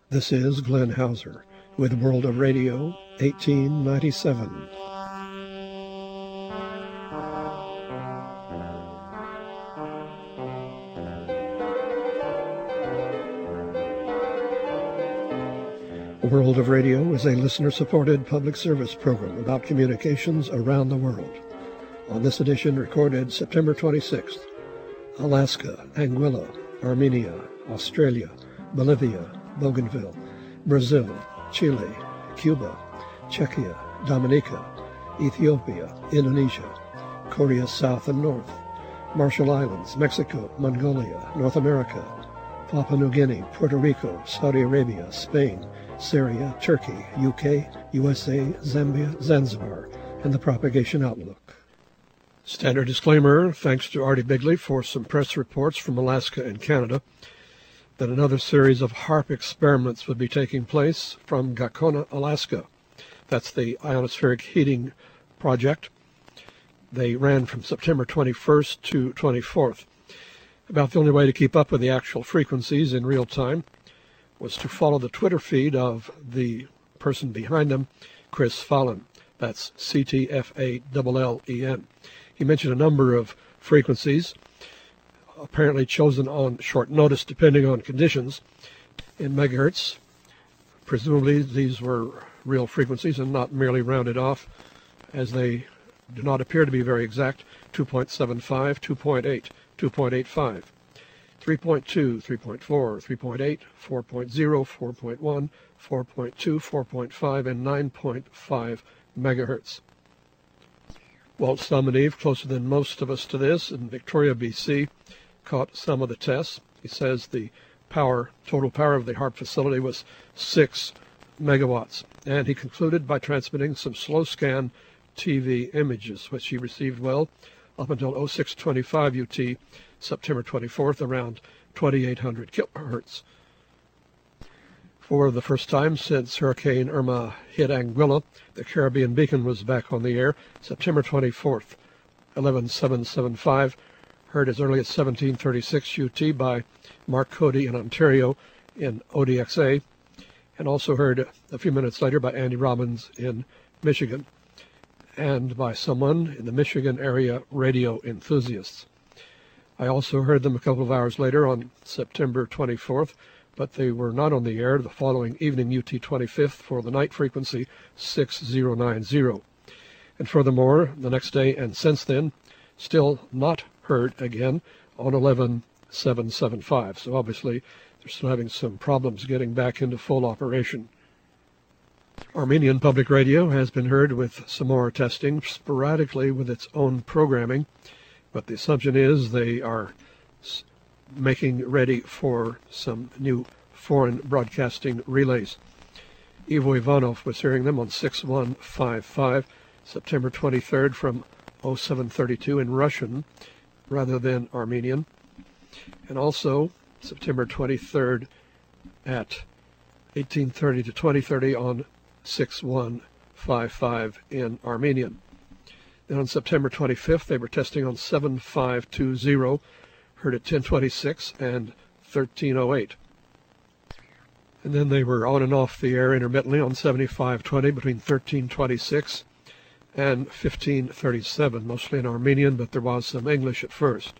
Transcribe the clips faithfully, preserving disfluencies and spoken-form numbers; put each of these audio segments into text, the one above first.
This is Glenn Hauser with World of Radio eighteen ninety-seven. World of Radio is a listener-supported public service program about communications around the world. On this edition, recorded September twenty-sixth, Alaska, Anguilla, Armenia, Australia, Bolivia, Bougainville, Brazil, Chile, Cuba, Czechia, Dominica, Ethiopia, Indonesia, Korea South and North, Marshall Islands, Mexico, Mongolia, North America, Papua New Guinea, Puerto Rico, Saudi Arabia, Spain, Syria, Turkey, U K, U S A, Zambia, Zanzibar, and the Propagation Outlook. Standard disclaimer, thanks to Artie Bigley for some press reports from Alaska and Canada, that another series of HAARP experiments would be taking place from Gakona, Alaska. That's the ionospheric heating project. They ran from September twenty-first to twenty-fourth. About the only way to keep up with the actual frequencies in real time was to follow the Twitter feed of the person behind them, Chris Fallon. That's C T F A L L E N. He mentioned a number of frequencies, apparently chosen on short notice depending on conditions, in megahertz. Presumably these were real frequencies and not merely rounded off, as they do not appear to be very exact. two point seven five, two point eight, two point eight five. three point two, three point four, three point eight, four point zero, four point one, four point two, four point five, and nine point five megahertz. Walt Salmoneve, closer than most of us to this, in Victoria, B C, caught some of the tests. He says the power, total power of the HAARP facility was six megawatts, and he concluded by transmitting some slow scan T V images, which he received well up until oh six twenty-five U T, September twenty-fourth, around twenty-eight hundred kilohertz. For the first time since Hurricane Irma hit Anguilla, the Caribbean Beacon was back on the air, September twenty-fourth, eleven seven seventy-five, heard as early as seventeen thirty-six U T by Mark Cody in Ontario in O D X A, and also heard a few minutes later by Andy Robbins in Michigan, and by someone in the Michigan area radio enthusiasts. I also heard them a couple of hours later on September twenty-fourth, but they were not on the air the following evening, U T twenty-fifth, for the night frequency six zero nine zero. And furthermore, the next day and since then, still not heard again on eleven seven seventy-five. So obviously they're still having some problems getting back into full operation. Armenian Public Radio has been heard with some more testing, sporadically with its own programming, but the assumption is they are making ready for some new foreign broadcasting relays. Ivo Ivanov was hearing them on six one five five, September twenty-third, from oh seven thirty-two in Russian rather than Armenian, and also September twenty-third at eighteen thirty to twenty thirty on six one five five in Armenian. Then on September twenty-fifth, they were testing on seven five two zero, heard at ten twenty-six and thirteen oh eight. And then they were on and off the air intermittently on seventy-five twenty between thirteen twenty-six and fifteen thirty-seven, mostly in Armenian, but there was some English at first.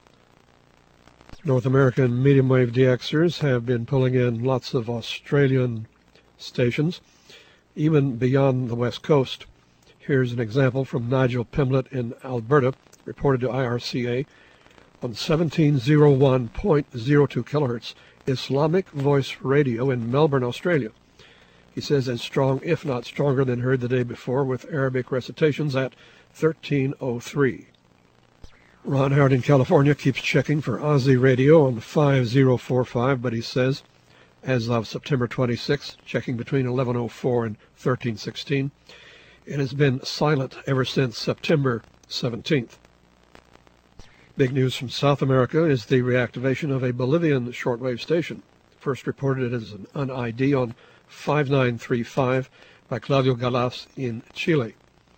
North American medium wave D Xers have been pulling in lots of Australian stations, even beyond the West Coast. Here's an example from Nigel Pimlett in Alberta, reported to I R C A on seventeen oh one point oh two kilohertz, Islamic Voice Radio in Melbourne, Australia. He says as strong, if not stronger, than heard the day before, with Arabic recitations at thirteen oh three. Ron Howard in California keeps checking for Aussie Radio on five oh four five, but he says, as of September twenty-sixth, checking between eleven oh four and thirteen sixteen, it has been silent ever since September seventeenth. Big news from South America is the reactivation of a Bolivian shortwave station, first reported as an I D on five nine three five by Claudio Galas in Chile.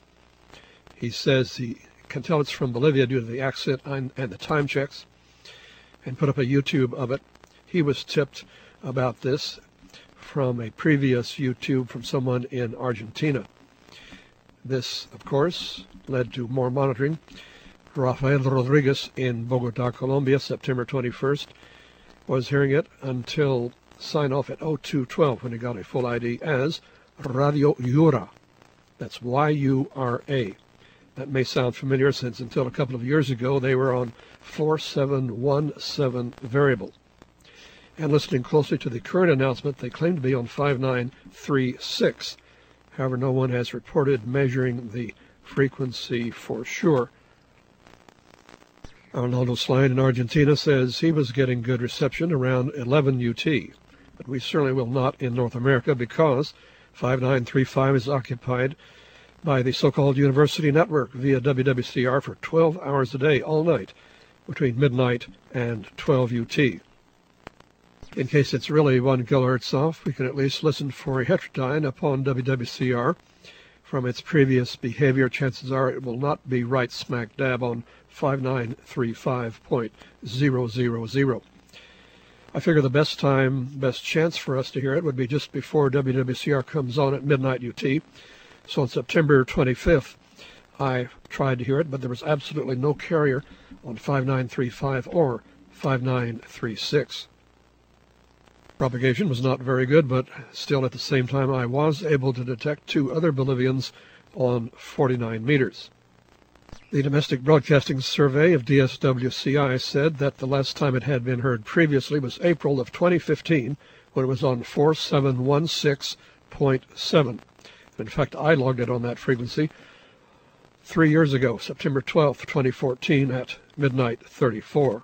He says he can tell it's from Bolivia due to the accent and, and the time checks, and put up a YouTube of it. He was tipped about this from a previous YouTube from someone in Argentina. This, of course, led to more monitoring. Rafael Rodriguez in Bogota, Colombia, September twenty-first, was hearing it until sign-off at oh two twelve when he got a full I D as Radio Yura. That's Y U R A. That may sound familiar since until a couple of years ago they were on four seven one seven variable. And listening closely to the current announcement, they claim to be on five nine three six. However, no one has reported measuring the frequency for sure. Arnaldo Slime in Argentina says he was getting good reception around eleven U T, but we certainly will not in North America because five nine three five is occupied by the so-called University Network via W W C R for twelve hours a day, all night, between midnight and twelve U T. In case it's really one kilohertz off, we can at least listen for a heterodyne upon W W C R. From its previous behavior, chances are it will not be right smack dab on five nine three five point zero zero zero. I figure the best time, best chance for us to hear it would be just before W W C R comes on at midnight U T. So on September twenty-fifth, I tried to hear it, but there was absolutely no carrier on five nine three five or five nine three six. Propagation was not very good, but still at the same time I was able to detect two other Bolivians on forty-nine meters. The Domestic Broadcasting Survey of D S W C I said that the last time it had been heard previously was April of twenty fifteen, when it was on four seven one six point seven. In fact, I logged it on that frequency three years ago, September twelfth, twenty fourteen, at midnight thirty-four.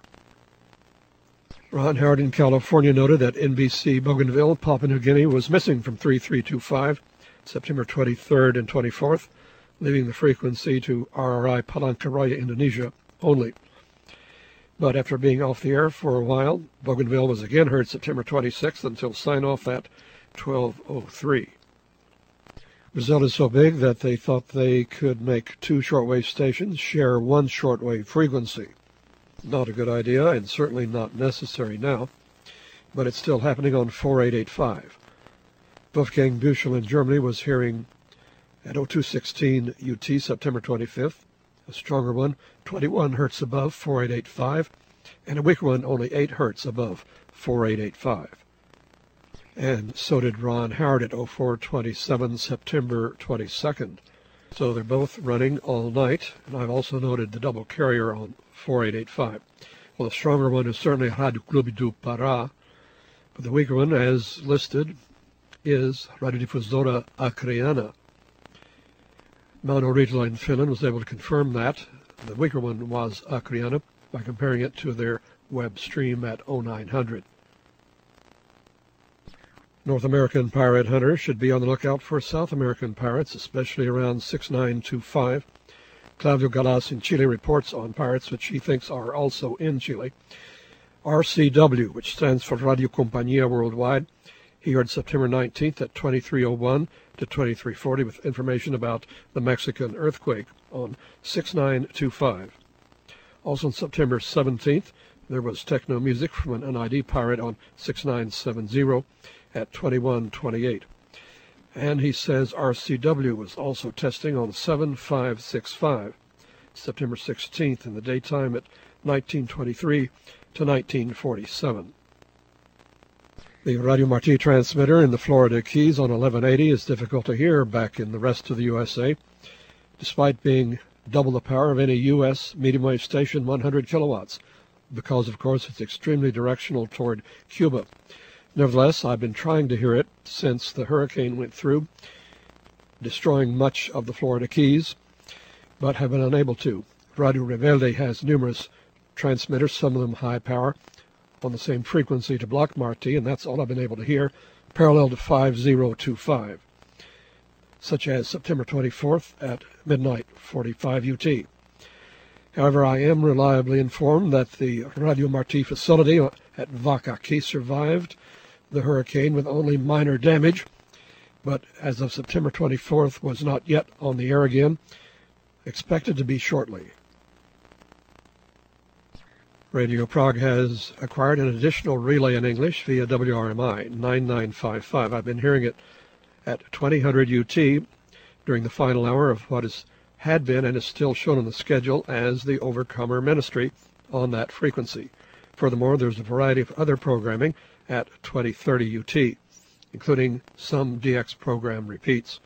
Ron Howard in California noted that N B C Bougainville, Papua New Guinea, was missing from three three two five, September twenty-third and twenty-fourth, leaving the frequency to R R I Palangkaraya, Indonesia, only. But after being off the air for a while, Bougainville was again heard September twenty-sixth until sign-off at twelve oh three. Brazil is so big that they thought they could make two shortwave stations share one shortwave frequency. Not a good idea, and certainly not necessary now, but it's still happening on four eight eight five. Wolfgang Büchel in Germany was hearing at oh two sixteen U T, September twenty-fifth, a stronger one, twenty-one hertz above four eight eight five, and a weaker one, only eight hertz above four eight eight five. And so did Ron Howard at oh four twenty-seven, September twenty-second. So they're both running all night, and I've also noted the double carrier on four eight eight five. Well, the stronger one is certainly Radio Clube do Pará, but the weaker one, as listed, is Radiodifusora Acreana. Mauno Regional in Finland was able to confirm that. The weaker one was Acreana by comparing it to their web stream at oh nine hundred. North American pirate hunters should be on the lookout for South American pirates, especially around six nine two five. Claudio Galas in Chile reports on pirates which he thinks are also in Chile. R C W, which stands for Radio Compañía Worldwide, he heard September nineteenth at twenty-three oh one to twenty-three forty with information about the Mexican earthquake on six nine two five. Also on September seventeenth, there was techno music from an N I D pirate on six nine seven zero at twenty-one twenty-eight. And he says R C W was also testing on seven five six five, September sixteenth in the daytime at nineteen twenty-three to nineteen forty-seven. The Radio Marti transmitter in the Florida Keys on eleven eighty is difficult to hear back in the rest of the U S A, despite being double the power of any U S medium wave station, one hundred kilowatts, because, of course, it's extremely directional toward Cuba. Nevertheless, I've been trying to hear it since the hurricane went through, destroying much of the Florida Keys, but have been unable to. Radio Rebelde has numerous transmitters, some of them high power, on the same frequency to Block Marti, and that's all I've been able to hear, parallel to five oh two five, such as September twenty-fourth at midnight forty-five U T. However, I am reliably informed that the Radio Marti facility at Vakaki survived the hurricane with only minor damage, but as of September twenty-fourth was not yet on the air again, expected to be shortly. Radio Prague has acquired an additional relay in English via W R M I nine nine five five. I've been hearing it at twenty hundred U T during the final hour of what is, had been and is still shown on the schedule as the Overcomer Ministry on that frequency. Furthermore, there's a variety of other programming at twenty thirty U T, including some D X program repeats.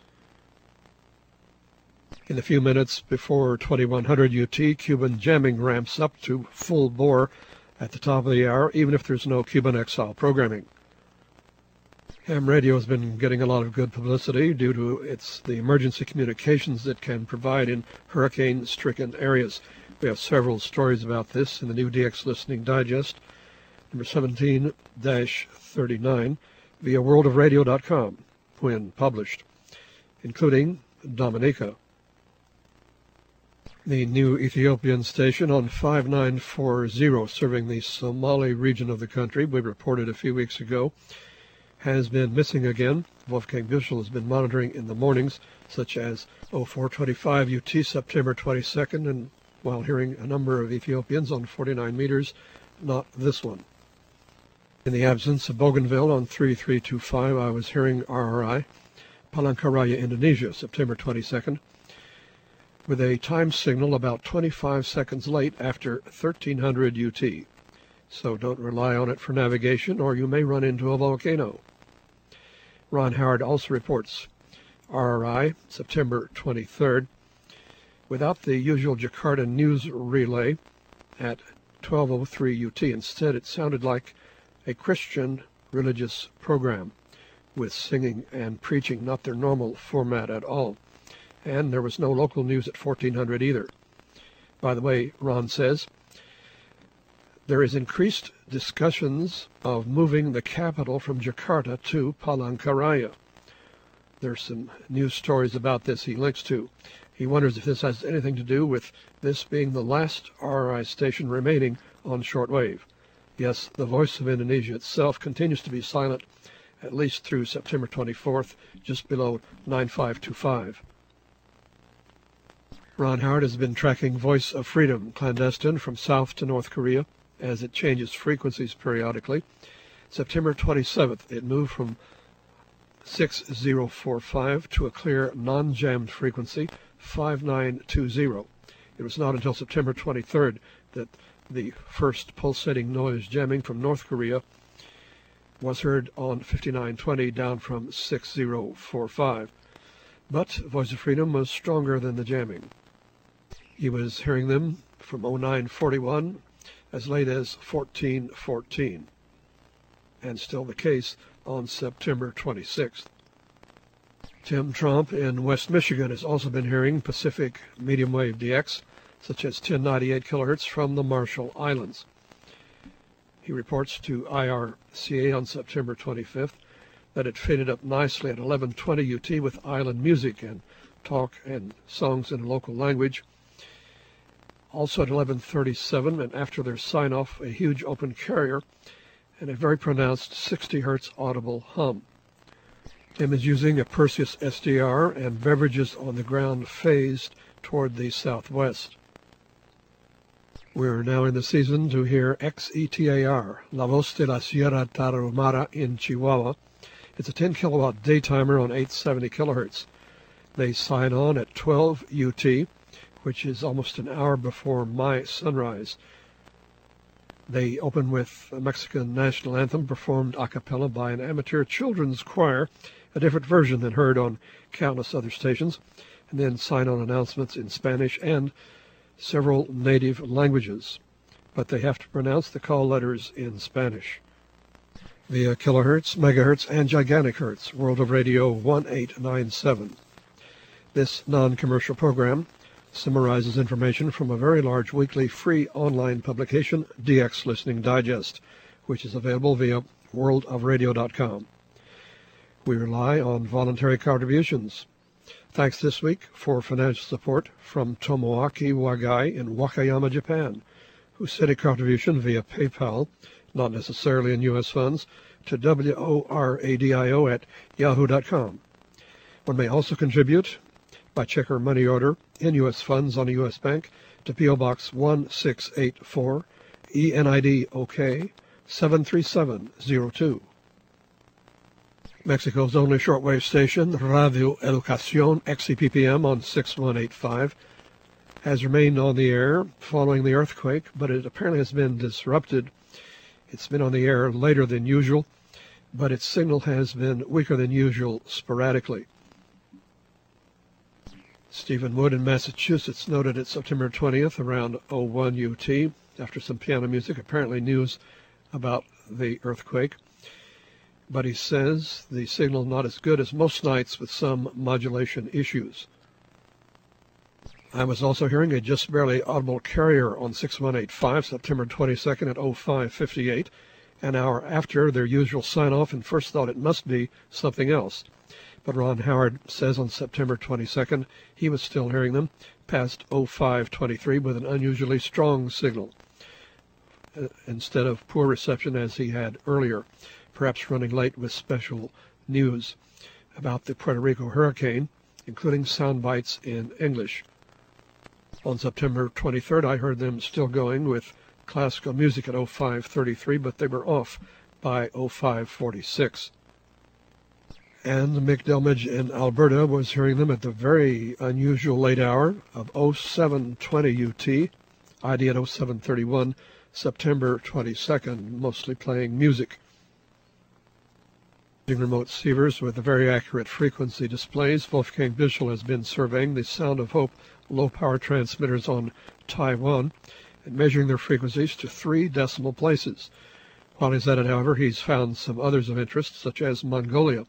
In the few minutes before twenty-one hundred U T, Cuban jamming ramps up to full bore at the top of the hour, even if there's no Cuban Exile programming. Ham radio has been getting a lot of good publicity due to its the emergency communications it can provide in hurricane-stricken areas. We have several stories about this in the new D X Listening Digest, number seventeen dash thirty-nine, via world of radio dot com, when published, including Dominica. The new Ethiopian station on five nine four zero, serving the Somali region of the country, we reported a few weeks ago, has been missing again. Wolfgang Büschel has been monitoring in the mornings, such as oh four twenty-five U T, September twenty-second, and while hearing a number of Ethiopians on forty-nine meters, not this one. In the absence of Bougainville on three three two five, I was hearing R R I, Palangkaraya, Indonesia, September twenty-second, with a time signal about twenty-five seconds late after thirteen hundred U T. So don't rely on it for navigation, or you may run into a volcano. Ron Howard also reports R R I, September twenty-third, without the usual Jakarta news relay at twelve oh three U T. Instead, it sounded like a Christian religious program with singing and preaching, not their normal format at all. And there was no local news at fourteen hundred either. By the way, Ron says, there is increased discussions of moving the capital from Jakarta to Palangkaraya. There's some news stories about this he links to. He wonders if this has anything to do with this being the last R R I station remaining on shortwave. Yes, the Voice of Indonesia itself continues to be silent, at least through September twenty-fourth, just below nine five two five. Ron Howard has been tracking Voice of Freedom, clandestine, from South to North Korea, as it changes frequencies periodically. September twenty-seventh, it moved from six zero four five to a clear, non-jammed frequency, five nine two zero. It was not until September twenty-third that the first pulsating noise jamming from North Korea was heard on fifty-nine twenty, down from six zero four five. But Voice of Freedom was stronger than the jamming. He was hearing them from oh nine forty-one as late as fourteen fourteen, and still the case on September twenty-sixth. Tim Trump in West Michigan has also been hearing Pacific medium wave D X, such as ten ninety-eight kilohertz from the Marshall Islands. He reports to I R C A on September twenty-fifth that it faded up nicely at eleven twenty U T with island music and talk and songs in a local language. Also at eleven thirty-seven, and after their sign-off, a huge open carrier and a very pronounced sixty hertz audible hum. Tim is using a Perseus S D R, and beverages on the ground phased toward the southwest. We're now in the season to hear X E T A R, La Voz de la Sierra Tarahumara in Chihuahua. It's a ten kilowatt daytimer on eight seventy kilohertz. They sign on at twelve U T, which is almost an hour before my sunrise. They open with a Mexican national anthem performed a cappella by an amateur children's choir, a different version than heard on countless other stations, and then sign on announcements in Spanish and several native languages, but they have to pronounce the call letters in Spanish. Via kilohertz, megahertz, and gigantic hertz, World of Radio one eight nine seven. This non-commercial program summarizes information from a very large weekly free online publication, D X Listening Digest, which is available via world of radio dot com. We rely on voluntary contributions. Thanks this week for financial support from Tomoaki Wagai in Wakayama, Japan, who sent a contribution via PayPal, not necessarily in U S funds, to W O R A D I O at yahoo dot com. One may also contribute by check or money order in U S funds on a U S bank to P O Box one six eight four, E N I D OK seven three seven zero two. Mexico's only shortwave station, Radio Educación X E P P M on six one eight five, has remained on the air following the earthquake, but it apparently has been disrupted. It's been on the air later than usual, but its signal has been weaker than usual sporadically. Stephen Wood in Massachusetts noted it September twentieth around oh one U T, after some piano music, apparently news about the earthquake. But he says the signal not as good as most nights with some modulation issues. I was also hearing a just barely audible carrier on six one eight five, September twenty-second at oh five fifty-eight, an hour after their usual sign-off, and first thought it must be something else. But Ron Howard says on September twenty-second he was still hearing them past oh five twenty-three with an unusually strong signal, uh, instead of poor reception as he had earlier, perhaps running late with special news about the Puerto Rico hurricane, including sound bites in English. On September twenty-third, I heard them still going with classical music at oh five thirty-three, but they were off by oh five forty-six. And Mick Delmage in Alberta was hearing them at the very unusual late hour of oh seven twenty U T, I D at oh seven thirty-one, September twenty-second, mostly playing music. Remote receivers with the very accurate frequency displays, Wolfgang Bischel has been surveying the Sound of Hope low-power transmitters on Taiwan and measuring their frequencies to three decimal places. While he's at it, however, he's found some others of interest, such as Mongolia.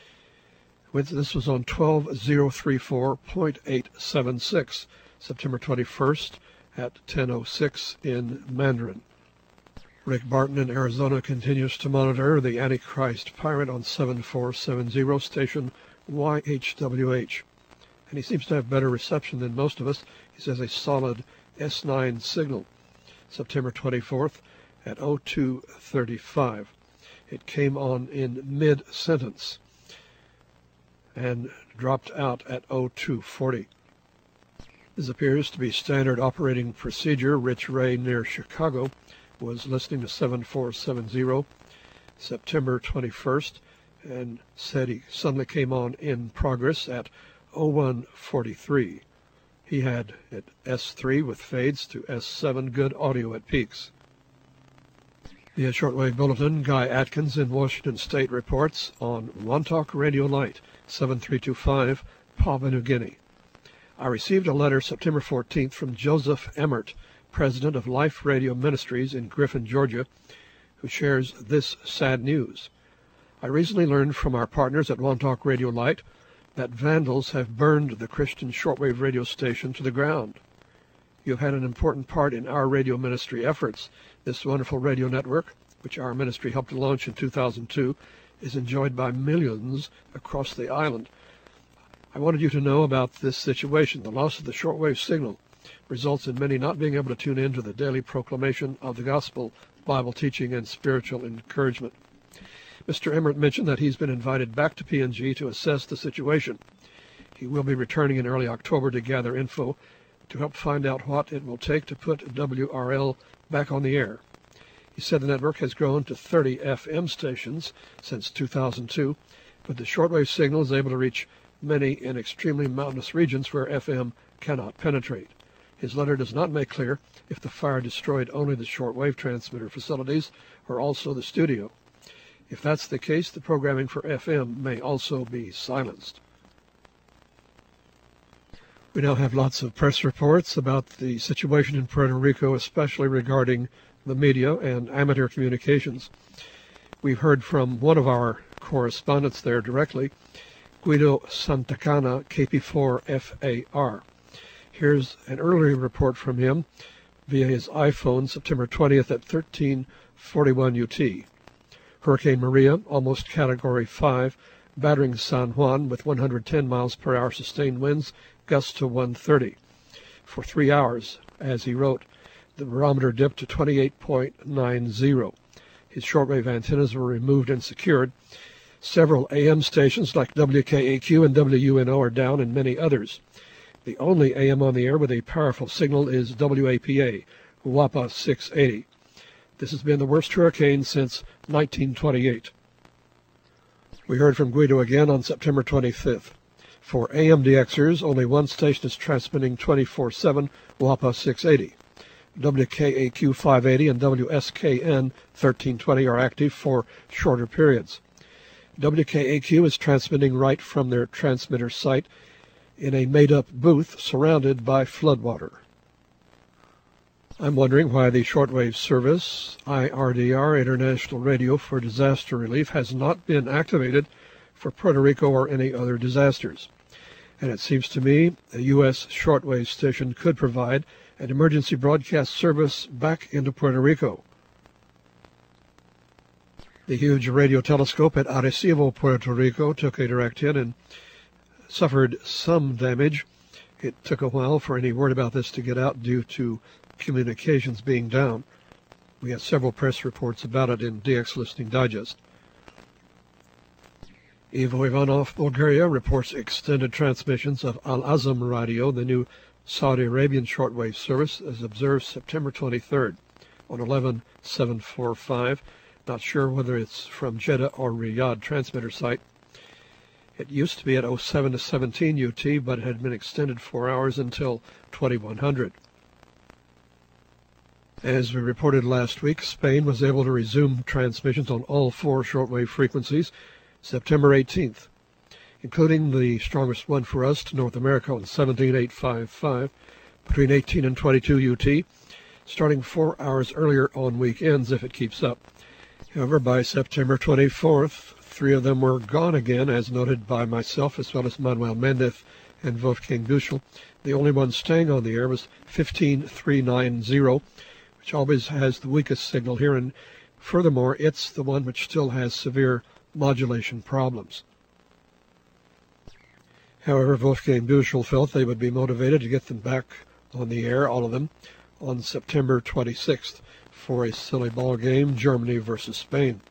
This was on twelve thousand thirty-four point eight seven six, September twenty-first at ten oh six in Mandarin. Rick Barton in Arizona continues to monitor the Antichrist Pirate on seven four seven zero station Y H W H. And he seems to have better reception than most of us. He says a solid S nine signal. September twenty-fourth at oh two thirty-five. It came on in mid-sentence and dropped out at oh two forty. This appears to be standard operating procedure. Rich Ray near Chicago was listening to seven four seven zero September twenty-first and said he suddenly came on in progress at oh one forty-three. He had at S three with fades to S seven, good audio at peaks. The Shortwave Bulletin, Guy Atkins in Washington State reports on Wontok Radio Light, seven three two five, Papua New Guinea. I received a letter September fourteenth from Joseph Emmert, president of Life Radio Ministries in Griffin, Georgia, who shares this sad news. I recently learned from our partners at Wontok Radio Light that vandals have burned the Christian shortwave radio station to the ground. You have had an important part in our radio ministry efforts. This wonderful radio network, which our ministry helped to launch in two thousand two, is enjoyed by millions across the island. I wanted you to know about this situation. The loss of the shortwave signal results in many not being able to tune in to the daily proclamation of the gospel, Bible teaching, and spiritual encouragement. Mister Emmert mentioned that he's been invited back to P N G to assess the situation. He will be returning in early October to gather info to help find out what it will take to put W R L back on the air. He said the network has grown to thirty F M stations since two thousand two, but the shortwave signal is able to reach many in extremely mountainous regions where F M cannot penetrate. His letter does not make clear if the fire destroyed only the shortwave transmitter facilities or also the studio. If that's the case, the programming for F M may also be silenced. We now have lots of press reports about the situation in Puerto Rico, especially regarding the media and amateur communications. We've heard from one of our correspondents there directly, Guido Santacana, K P four F A R. Here's an earlier report from him via his iPhone, September twentieth at thirteen forty-one U T. Hurricane Maria, almost Category five, battering San Juan with one hundred ten miles per hour sustained winds, gusts to one thirty. For three hours, as he wrote, the barometer dipped to twenty-eight point nine zero. His shortwave antennas were removed and secured. Several A M stations like W K A Q and W U N O are down, and many others. The only A M on the air with a powerful signal is W A P A, W A P A six eighty. This has been the worst hurricane since nineteen twenty-eight. We heard from Guido again on September twenty-fifth. For A M D Xers, only one station is transmitting twenty-four seven, W A P A six eighty. W K A Q five eighty and W S K N thirteen twenty are active for shorter periods. W K A Q is transmitting right from their transmitter site in a made-up booth surrounded by floodwater. I'm wondering why the shortwave service, I R D R, International Radio for Disaster Relief, has not been activated for Puerto Rico or any other disasters. And it seems to me a U S shortwave station could provide an emergency broadcast service back into Puerto Rico. The huge radio telescope at Arecibo, Puerto Rico, took a direct hit and suffered some damage. It took a while for any word about this to get out due to communications being down. We had several press reports about it in D X Listening Digest. Ivo Ivanov, Bulgaria, reports extended transmissions of Al-Azam Radio, the new Saudi Arabian shortwave service, as observed September twenty-third on eleven seven forty-five. Not sure whether it's from Jeddah or Riyadh transmitter site. It used to be at oh seven to seventeen U T, but it had been extended four hours until twenty-one hundred. As we reported last week, Spain was able to resume transmissions on all four shortwave frequencies September eighteenth, including the strongest one for us to North America on seventeen eight fifty-five between eighteen and twenty-two U T, starting four hours earlier on weekends if it keeps up. However, by September twenty-fourth, three of them were gone again, as noted by myself as well as Manuel Mendez and Wolfgang Büchel. The only one staying on the air was fifteen three ninety, which always has the weakest signal here, and furthermore, it's the one which still has severe modulation problems. However, Wolfgang Büchel felt they would be motivated to get them back on the air, all of them, on September twenty-sixth for a silly ball game, Germany versus Spain.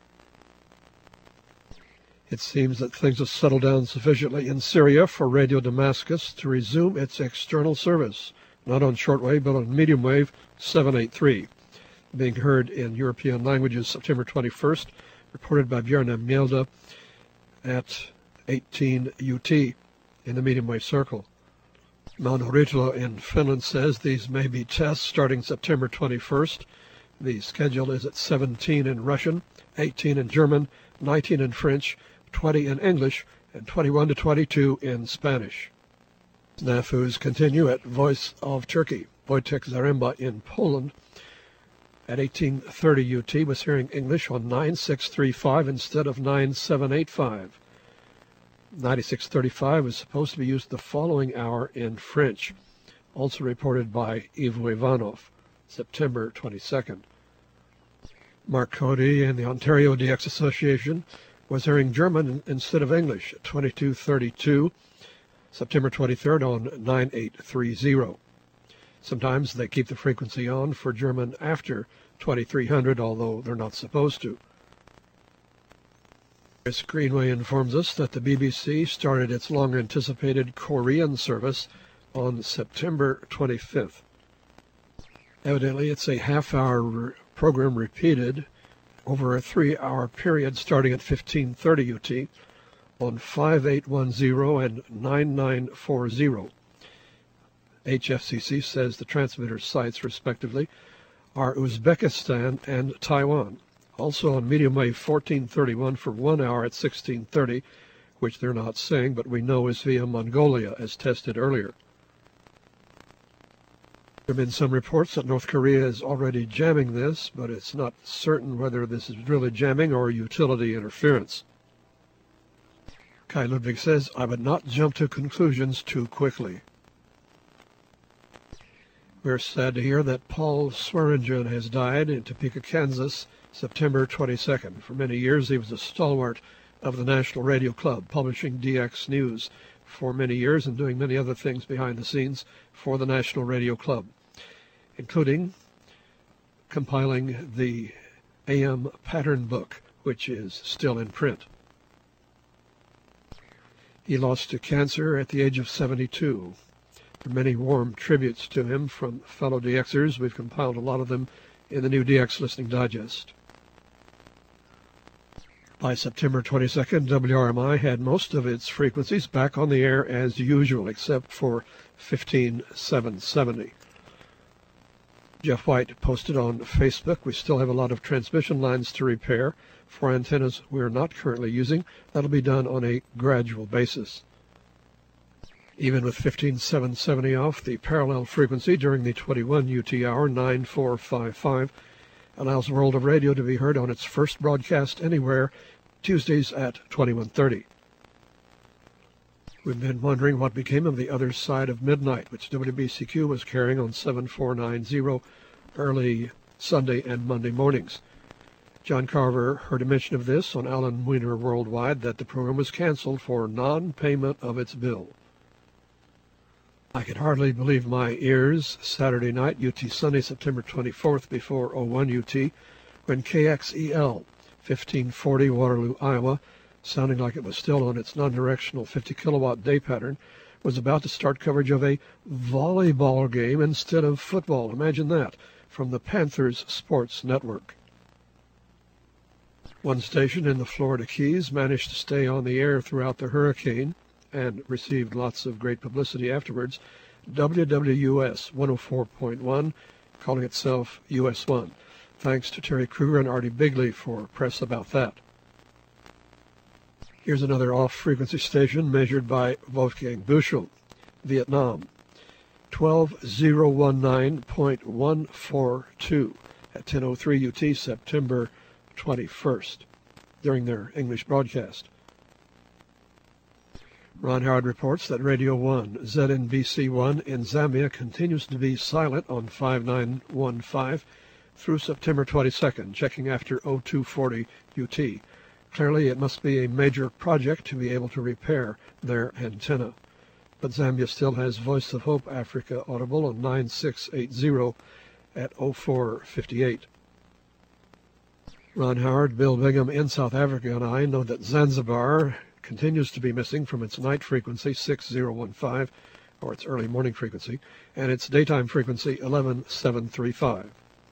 It seems that things have settled down sufficiently in Syria for Radio Damascus to resume its external service, not on shortwave but on medium wave seven eighty-three, being heard in European languages September twenty-first, reported by Björn Mjelde at eighteen U T in the medium wave circle. Mauno Ritalo in Finland says these may be tests starting September twenty-first. The schedule is at seventeen in Russian, eighteen in German, nineteen in French, twenty in English, and twenty-one to twenty-two in Spanish. Snafus continue at Voice of Turkey. Wojtek Zaremba in Poland at eighteen thirty U T was hearing English on nine six three five instead of nine seven eight five. ninety-six thirty-five was supposed to be used the following hour in French, also reported by Ivo Ivanov, September twenty-second. Mark Cody in the Ontario D X Association was hearing German instead of English at twenty-two thirty-two, September twenty-third on nine eight thirty. Sometimes they keep the frequency on for German after twenty-three hundred, although they're not supposed to. Chris Greenway informs us that the B B C started its long-anticipated Korean service on September twenty-fifth. Evidently, it's a half-hour re- program repeated over a three-hour period starting at fifteen thirty U T on five eight one zero and nine nine forty. H F C C says the transmitter sites, respectively, are Uzbekistan and Taiwan. Also on medium wave fourteen thirty-one for one hour at sixteen thirty, which they're not saying, but we know is via Mongolia, as tested earlier. There have been some reports that North Korea is already jamming this, but it's not certain whether this is really jamming or utility interference. Kai Ludwig says, I would not jump to conclusions too quickly. We're sad to hear that Paul Swearingen has died in Topeka, Kansas, September twenty-second. For many years, he was a stalwart of the National Radio Club, publishing D X News for many years and doing many other things behind the scenes for the National Radio Club, including compiling the A M Pattern Book, which is still in print. He lost to cancer at the age of seventy-two. There are many warm tributes to him from fellow D Xers. We've compiled a lot of them in the new D X Listening Digest. By September twenty-second, W R M I had most of its frequencies back on the air as usual, except for fifteen seven seventy. Jeff White posted on Facebook, we still have a lot of transmission lines to repair for antennas we're not currently using. That'll be done on a gradual basis. Even with fifteen seven seventy off, the parallel frequency during the twenty-one U T hour, nine four five five, allows World of Radio to be heard on its first broadcast anywhere, Tuesdays at twenty-one thirty. We've been wondering what became of the other side of midnight, which W B C Q was carrying on seven four nine zero early Sunday and Monday mornings. John Carver heard a mention of this on Alan Weiner Worldwide, that the program was canceled for non-payment of its bill. I could hardly believe my ears Saturday night, U T Sunday, September twenty-fourth, before oh one U T, when K X E L, fifteen forty Waterloo, Iowa, sounding like it was still on its non-directional fifty kilowatt day pattern, was about to start coverage of a volleyball game instead of football. Imagine that, from the Panthers Sports Network. One station in the Florida Keys managed to stay on the air throughout the hurricane and received lots of great publicity afterwards. W W U S one oh four point one, calling itself U S one. Thanks to Terry Kruger and Artie Bigley for press about that. Here's another off-frequency station measured by Wolfgang Bushel, Vietnam, twelve thousand nineteen point one four two at ten oh three U T, September twenty-first, during their English broadcast. Ron Howard reports that Radio one, Z N B C one in Zambia continues to be silent on five nine one five through September twenty-second, checking after oh two forty U T. Clearly, it must be a major project to be able to repair their antenna. But Zambia still has Voice of Hope Africa audible on nine six eight zero at oh four fifty-eight. Ron Howard, Bill Bingham in South Africa, and I know that Zanzibar continues to be missing from its night frequency, six zero one five, or its early morning frequency, and its daytime frequency, eleven seven thirty-five.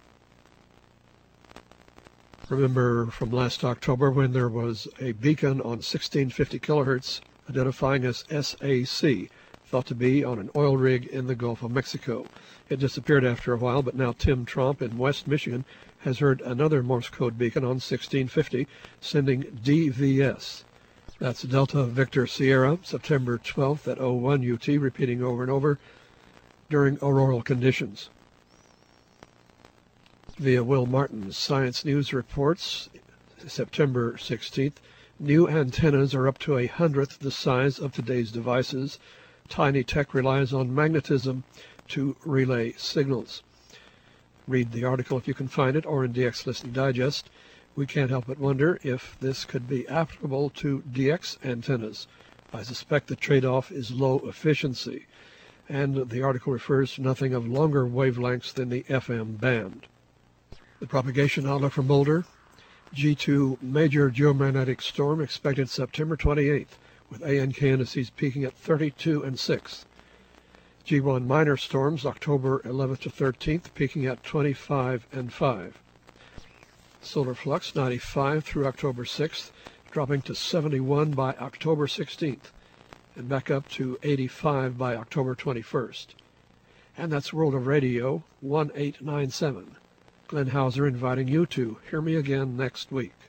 Remember from last October when there was a beacon on sixteen fifty kilohertz identifying as S A C, thought to be on an oil rig in the Gulf of Mexico. It disappeared after a while, but now Tim Tromp in West Michigan has heard another Morse code beacon on sixteen fifty, sending D V S. That's Delta Victor Sierra, September twelfth at oh one U T, repeating over and over during auroral conditions. Via Will Martin's Science News reports, September sixteenth, new antennas are up to a hundredth the size of today's devices. Tiny tech relies on magnetism to relay signals. Read the article if you can find it, or in D X Listening Digest. We can't help but wonder if this could be applicable to D X antennas. I suspect the trade-off is low efficiency, and the article refers to nothing of longer wavelengths than the F M band. The propagation outlook from Boulder: G two major geomagnetic storm expected September twenty-eighth, with A N K indices peaking at thirty-two and six. G one minor storms October eleventh to thirteenth, peaking at twenty-five and five. Solar flux ninety-five through October sixth, dropping to seventy-one by October sixteenth, and back up to eighty-five by October twenty-first. And that's World of Radio one eight nine seven. Glenn Hauser inviting you to hear me again next week.